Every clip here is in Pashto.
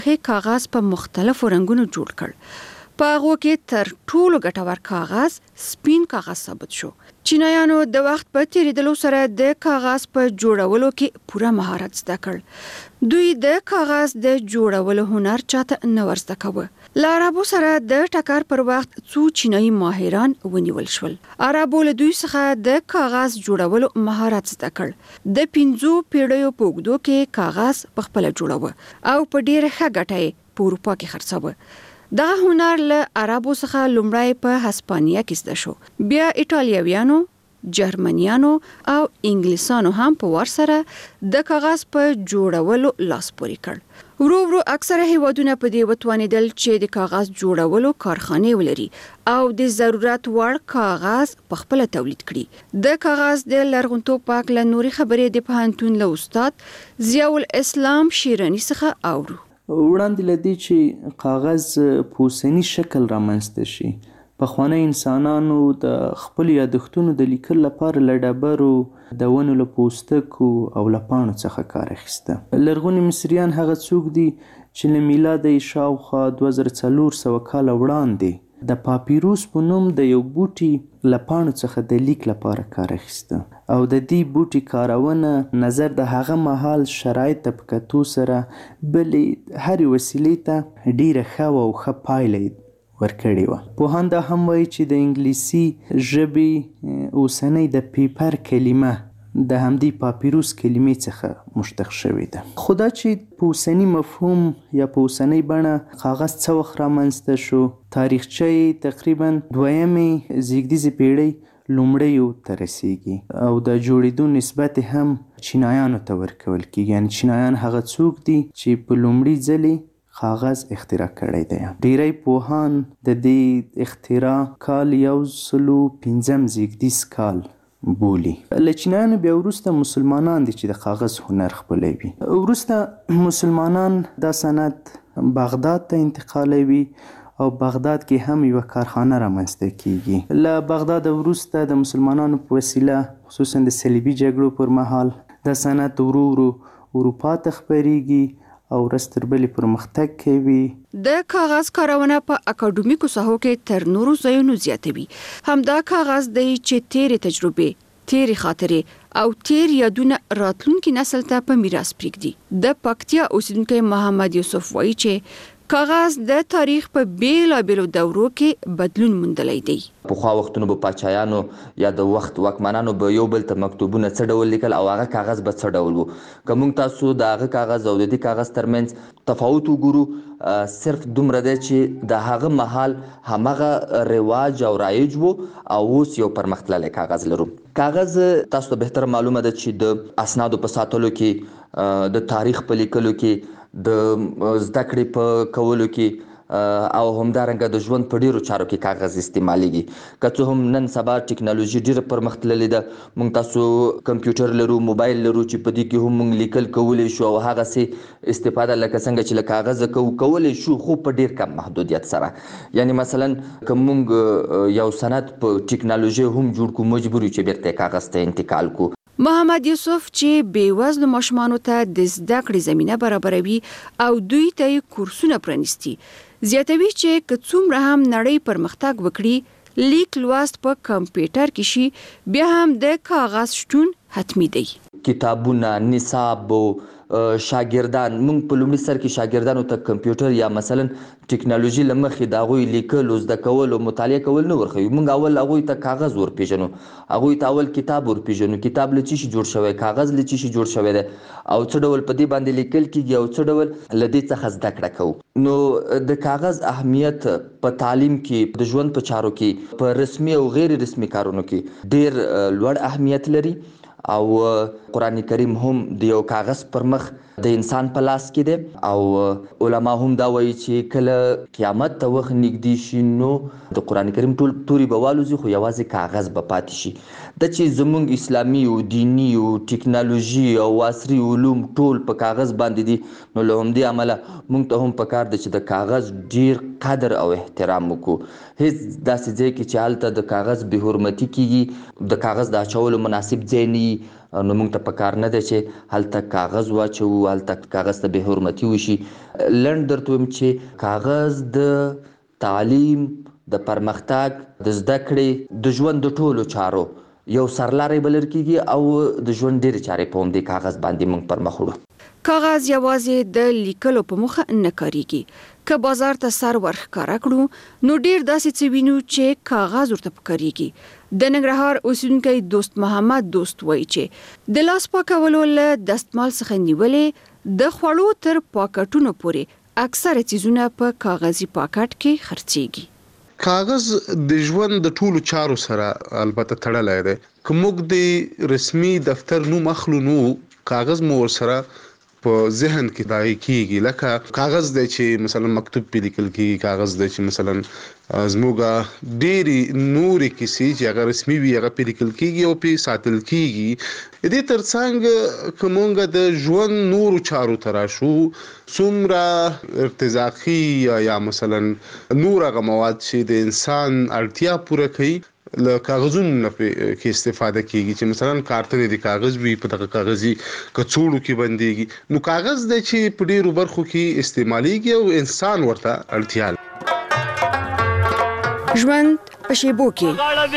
کاغذ په مختلفو رنګونو جوړ کړ. په هغو کې تر ټولو ګټور کاغذ سپین کاغذ ثابت شو. چینایانو د وخت په تیریدلو سره د کاغذ په جوړولو کې پوره مهارت زده کړ. دوی د کاغذ د جوړولو هنر چاته نه ورزده کوه. له عربو سره د ټکر پر وخت څو چینایي ماهران ونیول شول. عربو له دوی څخه د کاغذ جوړولو مهارت زده کړ. د 5 پیړیو په اوږدو کې کاغذ په خپل جوړاوه او په ډېره ښه ګټه یې په اروپا کې خرڅاوه. دغه هنر له عربو څخه لومړی په هسپانیا کې زده شو. بیا ایټالویانو، جرمنیانو او انګلیسانو هم په ور سره د کاغذ په جوړولو لاس پورې کړ. ورو ورو اکثره هیوادونه په دې وتوانیدل چې د کاغذ جوړولو کارخانې ولري او د ضرورت وړ کاغذ په خپل تولید کړي. د کاغذ د لرغونتوب په اړه نوري خبرې د پوهنتون له استاد ضیاء الاسلام شیرانی څخه اورو. وړاندې لدی چې کاغذ په اوسني شکل رامنځته شي، پخواني انسانانو د خپل یادښتونو د لیکلو لپاره له ډبرو، د ونو له پوستکو او له پاڼو څخه کار اخیسته. لرغوني مصریان هغه څوک دي چې له میلاده شاوخوا 2400 کاله وړاندې د پاپیروس په نوم د یو بوټي له پاڼو څخه د لیک لپاره کار اخیسته او د دې بوټي کارونه نظر د هغه مهال شرایط په کتو سره بلې هرې وسیلې ته ډیره ښه او ښه پایله ورکړې وه. پوهان دا هم وایي چې د انګلیسي ژبې اوسنۍ د پیپر کلمه د همدې پاپیروس کلمې څخه مشتق شوې ده. خو دا چې په اوسني مفهوم یا په اوسنۍ بڼه کاغذ څه وخت رامنځته شو، تاریخچه یې تقریبا 2مې زیږدیزې پیړۍ لومړیو ته رسیږي او د جوړېدو نسبت هم چینایانو ته ورکول کیږي. یعنې چینایان هغه څوک دي چې په لومړي ځلې کاغذ اختراع کړی دی. ډیری پوهان د دې اختراع کال 115 زیږدیز کال بولی. له چینایانو بیا وروسته مسلمانان دي چې د کاغذ هنر خپلوي. وروسته مسلمانان دا صنعت بغداد ته انتقالوي او بغداد کې هم یوه کارخانه رامنځته کیږي. له بغداد وروسته د مسلمانانو په وسیله خصوصا د صلیبي جګړو پر مهال دا صنعت ورو ورو اروپا ته خپریږي او ورځ تر بلې پرمختګ کوي. د کاغذ کارونه په اکاډمیکو ساحو کې تر نورو ځایونو زیاتوي. همدا کاغذ دی چې تیرې تجربې، تیرې خاطرې او تیر یادونه راتلونکي نسل ته په میراث پرېږدي. د پکتیا اوسیدونکی محمد یوسف وایي چې کاغذ د تاریخ په بیلابیلو دورو کې بدلون موندلی دی. پخوا وختونو به پاچایانو یا د وخت واکمنانو به یو بل ته مکتوبونه څه ډول لیکل او هغه کاغذ به څه ډول و. که موږ تاسو د هغه کاغذ او د دې کاغذ ترمنځ تفاوت وګورو، صرف دومره دی چې د هغه مهال همغه رواج او رایج و او اوس یو پرمختللی کاغذ لرو. کاغذ تاسو ته بهتر معلومه ده چې د اسنادو په ساتلو کې، د تاریخ په لیکلو کې، د زده کړې په کولو کې او همدارنګه د ژوند په ډیرو چارو کې کاغذ استعمالیږي. که څه هم نن سبا ټکنالوژي ډیره پرمختللې ده، موږ تاسو کمپیوټر لرو، موبایل لرو چې په دې کې هم موږ لیکل کولی شو او هغسې استفاده لکه څنګه چې له کاغذه کولی شو، خو په ډیر کم محدودیت سره. یعنی مثلا که موږ یو سند په ټکنالوژي هم جوړ کړو، مجبور یو چې بیرته کاغذ ته انتقال کړو. محمد یوسف چې بېوزلو ماشومانو ته د زده کړې زمینه برابروي او دوی ته یې کورسونه پرانیستي، زیاتوي چې که څومره هم نړۍ پرمختګ وکړي، لیک لوست په کمپیوټر کې شي، بیا هم د کاغذ شتون حتمی دی. کتابونه، نصاب، شاګردان، موږ په لومړي سر کې شاګردانو ته کمپیوټر یا مثلا ټکنالوژي له مخې د هغوی لیکل او زده کول او مطالعه کول نه ورښیو. موږ اول هغوی ته کاغذ ورپېژنو، هغوی ته اول کتاب ورپېژنو، کتاب له څه شي جوړ شوی، کاغذ له څه شي جوړ شوی دی او څه ډول په دې باندې لیکل کیږي او څه ډول له دې څخه زده کړه کوو. نو د کاغذ اهمیت په تعلیم کې، د ژوند په چارو کې، په رسمي او غیر رسمي کارونو کې ډیر لوړ اهمیت لري او قرآن کریم هم د یو کاغذ پر مخ د انسان په لاس کې دی او علما هم دا وایي چې کله قیامت ته وخت نږدې شي نو د قرآن کریم ټول توري به والوځي خو یوازې کاغذ به پاتې شي. دا چې زموږ اسلامي او دینی او ټکنالوژي او عصري علوم ټول په کاغذ باندې دي، نو له همدې امله موږ ته هم پکار دی چې د کاغذ ډیر قدر او احترام وکړو. هیڅ داسې ځای کې چې هلته د کاغذ بې حرمتي کیږي، د کاغذ د اچولو مناسب ځای نه وي، نو موږ ته پکار نه دی چې هلته کاغذ واچوو، هلته کاغذ ته بې حرمتي وشي. لنډ درته وایم چې کاغذ د تعلیم، د پرمختګ، د زده کړې، د ژوند د ټولو چارو یو سرلاری بلل کېږي او د ژوند ډېرې چارې په همدې کاغذ باندې موږ پر مخ وړو. کاغذ یوازې د لیکلو په موخه نه کاریږي. که بازار ته سر ورښکاره کړو نو ډیر داسې څه وینو چې کاغذ ورته پکاريږي. د ننګرهار اوسیدونکی دوست محمد دوست وایي چې د لاس پاکولو له دستمال څخه نیولې د خوړو تر پاکټونو پورې اکثره چیزونه په کاغذي پاکټ کې خرڅيږي. کاغذ د ژوند د ټولو چارو سره البته تړلی دی. که موږ د رسمي دفتر نوم اخلو نو کاغذ مو ورسره په ذهن کې دای کیږي. لکه کاغذ دی چې مثلا مکتوب په لیکل کیږي، کاغذ دی چې مثلا زموږه ډېری نورې کیسې چې هغه رسمي وي هغه په لیکل کیږي او په ساتل کیږي. دې ترڅنګ کومه د ژوند نورو چارو ترا شو څومره ارتزاقي یا مثلا نور هغه مواد چې د انسان اړتیا پوره کوي له کاغذونو کې استفاده کیږي، چې مثلا کارتن د کاغذ وي په دغه کاغذي کڅوړو کې بنديږي. نو کاغذ د چې په ډیرو برخو کې استعماليږي او انسان ورته اړتیا لري. ژوند په شیبو کې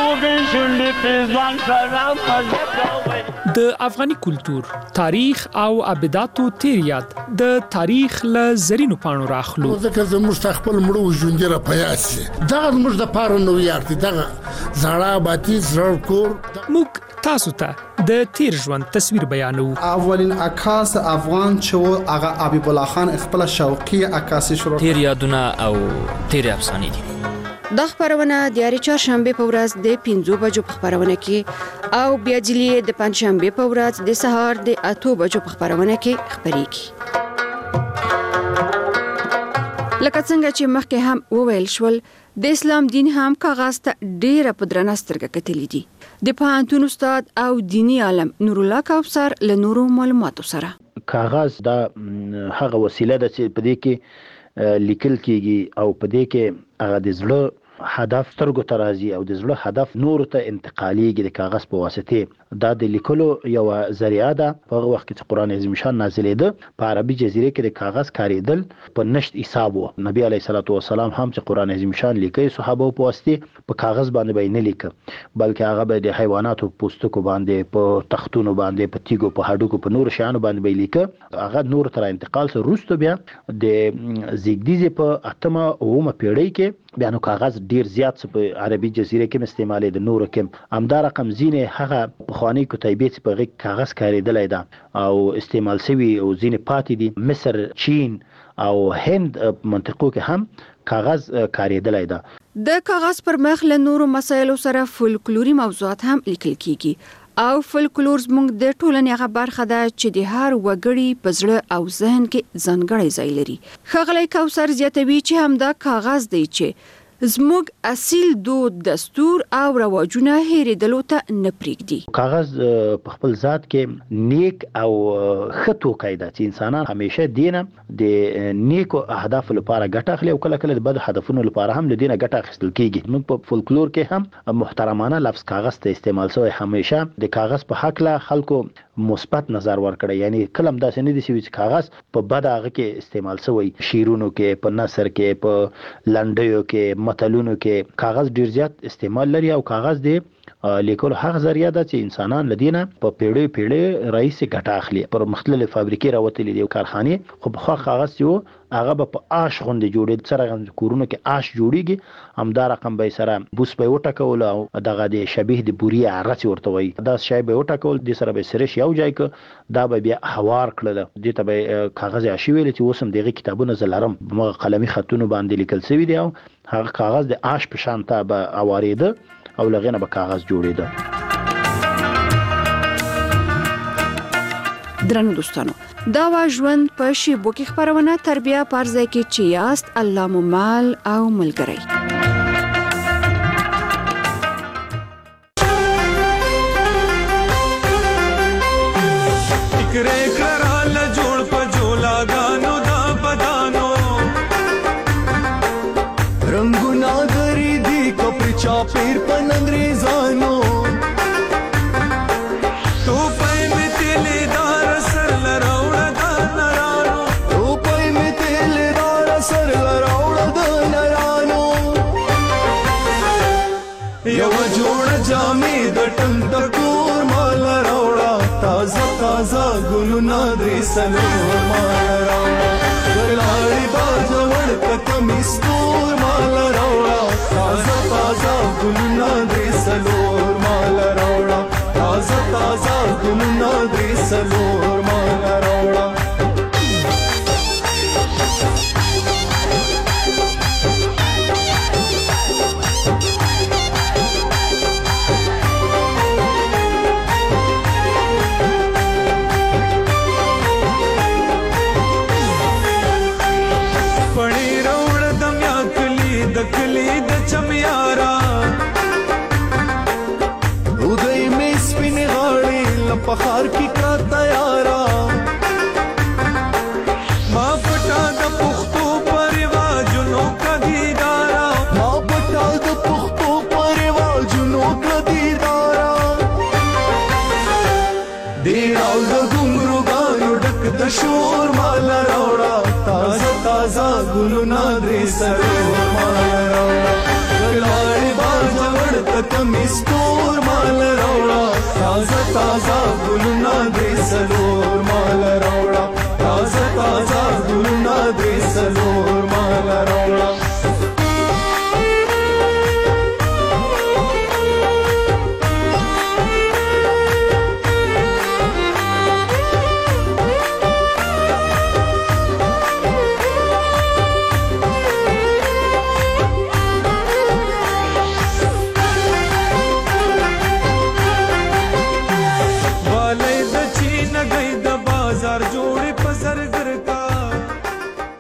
د افغاني کلتور، تاریخ او ابداتو تیر یاد د تاریخ له زرینو پاڼو راخلو. ځکه زموږ خپل مړو ژوندې را پیاسي دغه موږ د پاره نو یارتي دغه زړه باتی زړه کور. موږ تاسو ته د تیر ژوند تصویر بیانو. اولین عکاس افغان چې هغه حبیب الله خان خپل شوقي عکاسي شروع. تیر یادونه او تیر افسانې دي. د خبرونه د یاري چهارشنبه په ورځ د 5 بجو په خبرونه کې او بیا جلی د پنځشنبه په ورځ د سهار د 8 بجو په خبرونه کې خبريږي. لکه څنګه چې مخکې هم وویل شول د اسلام دین هم کاغذ ته ډیره په درنه سترګه کتلې دي. د پوهنتون استاد او دینی عالم نور الله کوثر له نورو معلوماتو سره. کاغذ دا هغه وسیله ده چې په دې کې لیکل کیږي او په دې کې هغه د زړه هدف ترګو ترازی او د زړه هدف نور ته انتقالیږي د کاغذ په واسطه. دا د لیکلو یو ذریعہ ده. په هغه وخت چې قرآن عظیم شان نازلېده په عربي جزیره کې د کاغذ کاریدل په نشت حساب وو. نبی علیه الصلاۃ والسلام هم چې قرآن عظیم شان لیکي صحابه په واسطه په کاغذ باندې به نه لیکه، بلکې هغه به د حیواناتو پوستکو باندې، په تختونو باندې، په تیګو، په هډوکو، په نور شیانو باندې به لیکه. هغه نور تر انتقال سره وروسته بیا د زیږدیزې په 8مه او 9مه پیړۍ کې بیا نو کاغذ ډیر زیات په عربي جزیره کې استعمالي د نور کې همدا رقم زینه هغه بخوانی کتیبې چې په غږ کاغذ کاریدلای ده او استعمال شوی او زینه پاتې دي. مصر، چین او هند منطقو کې هم کاغذ کاریدلای ده. د کاغذ پر مخ له نورو مسایلو سره فولکلوري موضوعات هم لیکل کیږي او فولکلور زموږ د ټولنې هغه برخه ده چې د هر وګړي په زړه او ذهن کې ځانګړی ځای لري. ښاغلی کوثر زیاتوي چې همدا کاغذ دی چې زموږ اصیل دود، دستور او رواجونه هېرېدلو ته نه پرېږدي. کاغذ په خپل ذات کې نیک او ښه توکی ده چې انسانان همیشه دینه د نیکو اهدافو لپاره ګټه اخلي او کله کله د بد هدفونو لپاره هم له دینه ګټه اخیستل کیږي. موږ په فولکلور کې هم محترمانه لفظ کاغذ ته استعمال شوی. همیشه د کاغذ په حق له خلکو مثبت نظر ورکړي، یعنی کلم داسې نه دي چې کاغذ په بد هغه کې استعمال شوی. شیرونو کې، په نثر کې، په لنډیو کې، متلونو کې کاغذ ډیر زیات استعمال لري او کاغذ دی لیکلو هغه ذریعہ ده چې انسانان لدینه په پیړۍ رئیس ګټه اخلي. پر مختلف فابریکې راوتلي دي او کارخانې، خو په کاغذ یو هغه په آش غوندې جوړې سره کورونو کې آش جوړیږي. همدا رقم به سره بوس به وټکول او دغه د شبیه د بوري عرچ ورته وي دا شی به وټکول د سره به سرش یو ځای ک دا به بیا هوار کړل. دې ته به کاغذ عشی ویل چې اوسم دغه کتابونه زلرم مغه قلمي خطونو باندې لیکل شوی دی او هغه کاغذ د آش په شان ته به اواریده او لغنه به کاغذ جوړیده. درنو دوستانو، دا وا ژوند په شیبو کې خبرونه تربیه پرځای کې چې یاست الله مو مال او ملګری. پیر پن انگریزانو تو پای می تیلی دار سر لراوڑا دا نرانو تو پای می تیلی سر لراوړه د نرانو یو جوړ جامې د ټنګ ټکور مال راوړه تازه تازه ګلونه درې څلور مال راوړه ګلاړې باز وړکه کمیستور مال راوړه تازه تازه ګلونه درې څلور مال راوړه تازه تازه ګلونه درې څلور مال راوړه پخار کی کا تیارا ما پټا د پښتو پرواجونو کدیدارا ما پټا د پښتو پرواجونو کدیدارا دیراو د ګمرګانو ډک د شور مال راوړه تازه تازه ګلونه درې سرور مال راوړه ګلاړې باز وړکه کمیستور مال راوړه تازه تازه ګلونه درې څلور مال راوړه تازه تازه ګلونه درې څلور